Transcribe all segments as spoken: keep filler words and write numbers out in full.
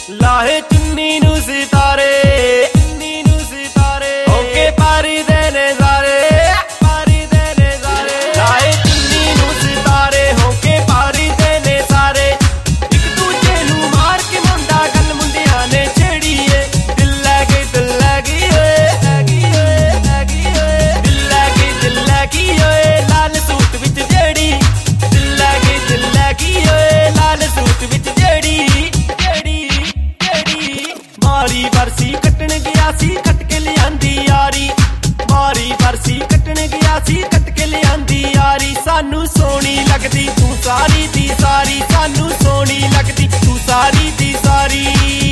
ਲਾਹੇ ਚੁੰਨੀ ਨੂੰ ਸਿਤਾਰੇ, ਚੁੰਨੀ ਨੂੰ ਸਿਤਾਰੇ ਹੋਕੇ ਪਾਰੀ ਦੇ ਨਜ਼ਾਰੇ, ਪਾਰੀ ਦੇ ਨਜ਼ਾਰੇ ਲਾਹੇ ਚੁੰਨੀ ਨੂੰ ਸਿਤਾਰੇ ਹੋਕੇ ਪਾਰੀ ਦੇ ਨੇ ਸਾਰੇ। ਇੱਕ ਦੂਜੇ ਨੂੰ ਮਾਰ ਕੇ ਮੁੰਡਾ ਗੱਲ ਮੁੰਡਿਆਂ ਨੇ ਛੇੜੀ ਏ, ਦਿਲ ਲੈ ਗਈ ਦਿਲ ਲੈ ਗਈ ਓਏ, ਲੈ ਗਈ ਓਏ, ਲੈ ਗਈ ਓਏ ਦਿਲ ਲੈ ਗਈ ਦਿਲ ਲੈ ਗਈ ਓਏ ਲਾਲ ਸੂਟ ਵਿੱਚ ਜਿਹੜੀ, ਦਿਲ ਲੈ ਗਈ ਦਿਲ ਲੈ ਗਈ ਓਏ ਲਾਲ ਸੂਟ ਵਿੱਚ ਜਿਹੜੀ, ਜਿਹੜੀ ਜਿਹੜੀ ਮਾਰੀ ਬਰਸੀ ਕੱਟਣ ਗਿਆ ਸੀ ਕੱਟ ਕੇ ਲਿਆਂਦੀ ਯਾਰੀ, ਮਾਰੀ ਬਰਸੀ ਕੱਟਣ ਗਿਆ ਸੀ ਕੱਟ ਕੇ ਲਿਆਂਦੀ ਯਾਰੀ। ਸਾਨੂੰ ਸੋਹਣੀ ਲੱਗਦੀ ਤੂੰ ਸਾਰੀ ਦੀ ਸਾਰੀ, ਸਾਨੂੰ ਸੋਹਣੀ ਲੱਗਦੀ ਤੂੰ ਸਾਰੀ ਦੀ ਸਾਰੀ।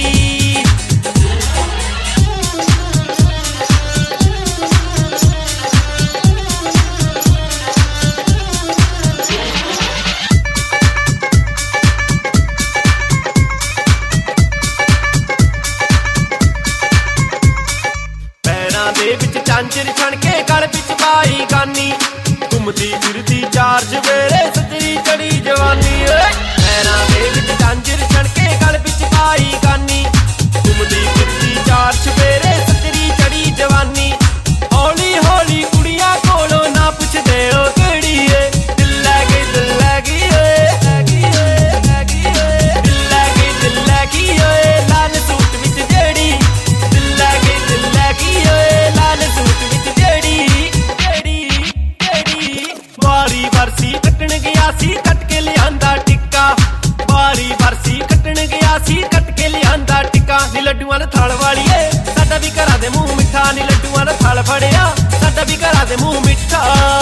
ਦੇ ਵਿੱਚ ਚਾਂਚਰ ਛਣ ਕੇ ਗਲ ਵਿੱਚ ਪਾਈ ਗਾਨੀ, ਘੁੰਮਦੀ ਫਿਰਦੀ ਚਾਰ ਚੁਫੇਰੇ ਸੱਜਰੀ ਚੜੀ ਜਵਾਨੀ ਓਏ। ਪੈਰਾਂ ਦੇ ਵਿੱਚ ਚਾਂਚਰ ਛਣ ਕੇ ਗਲ ਵਿੱਚ ਪਾਈ ਗਾਨੀ, ਘੁੰਮਦੀ ਫਿਰਦੀ ਚਾਰ ਚੁਫੇਰੇ ਸੱਜਰੀ ਚੜੀ ਜਵਾਨੀ। ਹੌਲੀ ਹੌਲੀ ਕੁੜੀਆਂ ਕੋਲੋਂ ਨਾ ਪੁੱਛਦੇ ਓ ਕਿਹੜੀ ਏ, ਦਿਲ ਲੈ ਗਈ ਦਿਲ ਲੈ ਗਈ ਓਏ, ਲੈ ਗਈ ਓਏ, ਲੈ ਗਈ ਓਏ ਦਿਲ ਲੈ ਗਈ ਦਿਲ ਲੈ ਗਈ ਓਏ ਲਾਲ ਸੂਟ ਵਿੱਚ ਜਿਹੜੀ, ਦਿਲ ਲੈ ਗਈ ਦਿਲ ਲੈ ਗਈ ਓਏ ਲਾਲ ਸੂਟ ਵਿੱਚ ਜਿਹੜੀ, ਜਿਹੜੀ ਜਿਹੜੀ ਮਾਰੀ ਬਰਸੀ ਕੱਟਣ ਗਿਆ ਸੀ ਕੱਟ ਕੇ ਲਿਆਂਦਾ ਟਿੱਕਾ, ਮਾਰੀ ਬਰਸੀ ਕੱਟਣ ਗਿਆ ਸੀ ਕੱਟ ਕੇ ਲਿਆਂਦਾ ਟਿੱਕਾ। ਨੀ ਲੱਡੂਆਂ ਦਾ ਥਾਲ ਵਾਲੀਏ ਸਾਡਾ ਵੀ ਘਰਾਂ ਦੇ ਮੂੰਹ ਮਿੱਠਾ, ਨੀ ਲੱਡੂਆਂ ਦਾ ਥਾਲ ਫੜਿਆ ਸਾਡਾ ਵੀ ਘਰਾਂ ਦੇ ਮੂੰਹ ਮਿੱਠਾ।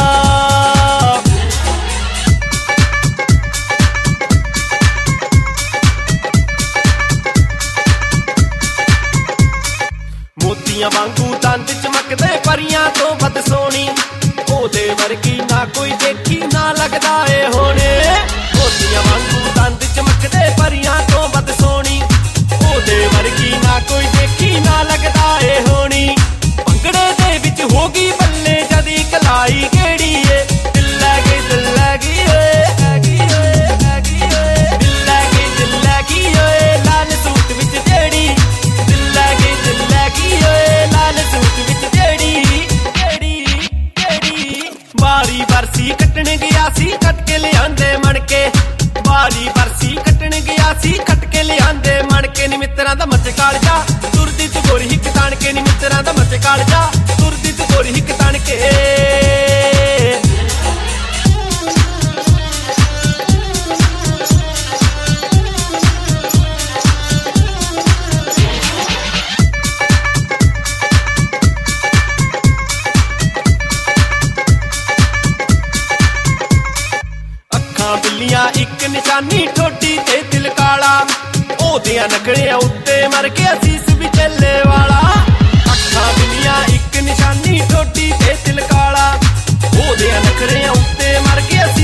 ਮੋਤੀਆਂ ਵਾਂਗੂ ਦੰਦ ਚਮਕਦੇ ਪਰੀਆਂ ਤੋਂ ਵੱਧ ਸੋਹਣੀ, ਉਹਦੇ ਵਰਗੀ ਨਾ ਕੋਈ ਦੇਖੀ ਨਾ ਲੱਗਦਾ ਏ ਹੋਣੇ। ਮੋਤੀਆਂ ਵਾਂਗੂ ਦੰਦ ਚਮਕਦੇ ਪਰੀਆਂ ਤੋਂ ਵੱਧ ਸੋਹਣੀ, ਉਹਦੇ ਵਰਗੀ ਨਾ ਕੋਈ ਦੇਖੀ ਨਾ ਲੱਗਦਾ ਏ ਹੋਣੀ। ਭੰਗੜੇ ਦੇ ਵਿੱਚ ਹੋ ਗਈ ਬੱਲੇ ਜਦੀ ਕਲਾਈ ਕਿਹੜੀ ਏ, ਦਿਲ ਲੈ ਗਈ ਦਿਲ ਲੈ ਗਈ ਓਏ, ਲੈ ਗਈ ਓਏ, ਲੈ ਗਈ ਓਏ ਦਿਲ ਲੈ ਗਈ ਦਿਲ ਲੈ ਗਈ ਓਏ ਲਾਲ ਸੂਟ ਵਿੱਚ ਜਿਹੜੀ, ਦਿਲ ਲੈ ਗਈ ਦਿਲ ਲੈ ਗਈ ਓਏ ਲਾਲ ਸੂਟ ਵਿੱਚ ਜਿਹੜੀ, ਜਿਹੜੀ ਜਿਹੜੀ ਮਾਰੀ ਬਰਸੀ ਕੱਟਣ ਗਿਆ ਸੀ ਕੱਟ ਕੇ ਲਿਆਂਦੇ ਮਣਕੇ, ਮਾਰੀ ਬਰਸੀ ਕੱਟਣ ਗਿਆ ਸੀ ਕੱਟ ਕੇ ਲਿਆਂਦੇ ਮਣਕੇ। ਨੀ ਮਿੱਤਰਾਂ ਦਾ ਮੱਚ ਕਾਲਜਾ ਤੁਰਦੀ ਤੂੰ ਗੋਰੀ ਹਿੱਕ ਤਾਣ ਕੇ, ਨੀ ਮਿੱਤਰਾਂ ਦਾ ਮੱਚ ਕਾਲਜਾ ਤੁਰਦੀ ਤੂੰ ਗੋਰੀ ਹਿੱਕ ਤਾਣ ਕੇ। ਅੱਖਾਂ ਬਿੱਲੀਆਂ ਇੱਕ ਨਿਸ਼ਾਨੀ ਠੋਡੀ ਤੇ ਦਿਲ ਕਾਲਾ, ਉਹਦਿਆਂ ਨਖੜਿਆਂ ਉੱਤੇ ਮਰ ਗਿਆ ਸੀਸ ਵੀ ਚੱਲੇ ਵਾਲਾ। ਅੱਖਾਂ ਬਿੱਲੀਆਂ ਇੱਕ ਨਿਸ਼ਾਨੀ ਠੋਡੀ ਤੇ ਦਿਲ ਕਾਲਾ, ਉਹਦਿਆਂ ਨਖੜਿਆਂ ਉੱਤੇ ਮਰ ਗਿਆ